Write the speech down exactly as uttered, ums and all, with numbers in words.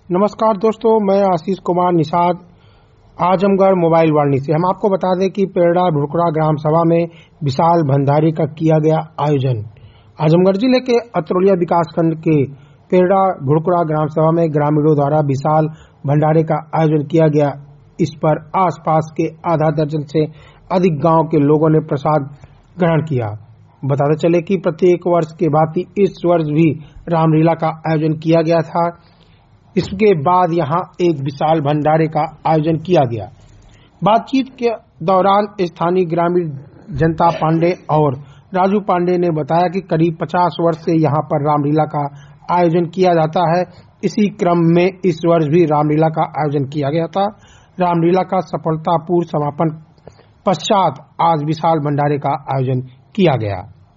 नमस्कार दोस्तों, मैं आशीष कुमार निषाद आजमगढ़ मोबाइल वाणी से। हम आपको बता दें कि पेड़ा भुड़कुड़ा ग्राम सभा में विशाल भंडारे का किया गया आयोजन। आजमगढ़ जिले के अतरौलिया विकासखंड के पेड़ा भुड़कुड़ा ग्राम सभा में ग्रामीणों द्वारा विशाल भंडारे का आयोजन किया गया। इस पर आसपास के आधा दर्जन से अधिक गांव के लोगों ने प्रसाद ग्रहण किया। बताते चले कि प्रत्येक वर्ष के भांति इस वर्ष भी रामलीला का आयोजन किया गया था। इसके बाद यहां एक विशाल भंडारे का आयोजन किया गया। बातचीत के दौरान स्थानीय ग्रामीण जनता पांडे और राजू पांडे ने बताया कि करीब पचास वर्ष से यहां पर रामलीला का आयोजन किया जाता है। इसी क्रम में इस वर्ष भी रामलीला का आयोजन किया गया था। रामलीला का सफलतापूर्ण समापन पश्चात आज विशाल भंडारे का आयोजन किया गया।